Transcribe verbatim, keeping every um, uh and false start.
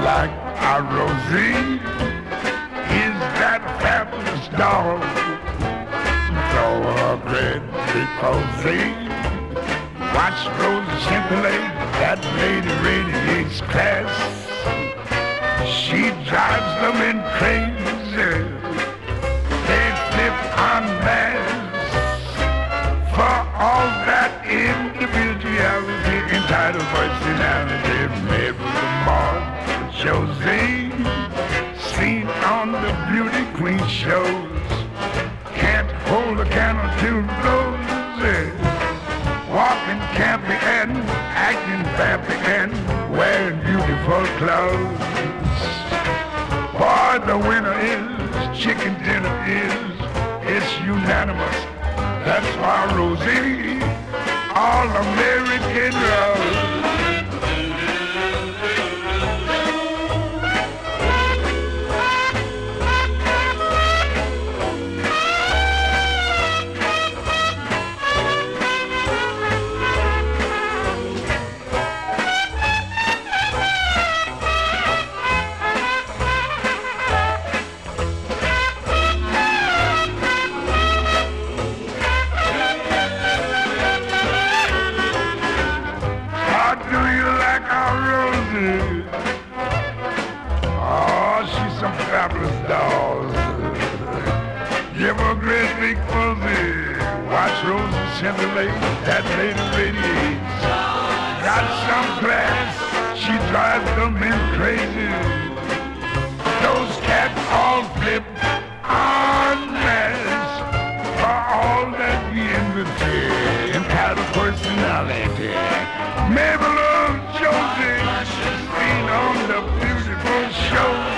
like our Rosie? Is that a fabulous doll? So a great big cozy. Watch Rosie scintillate, that lady radiates class. She drives them in crazy. They flip en masse. For all that individuality, entitled personality, maybe the more Josie, seen on the beauty queen shows, can't hold a candle to Rosie, walking campy and acting vampy and wearing beautiful clothes. Boy, the winner is, chicken dinner is, it's unanimous. That's why Rosie, all American Rose. Oh, she's some fabulous dolls. Give her a great big fuzzy. Watch Rosie scintillate, that lady radiates. Got some class, she drives them in crazy. Those cats all flip en masse. For all that we envy, entitled personality. Mabel of Josie, seen on the beautiful show.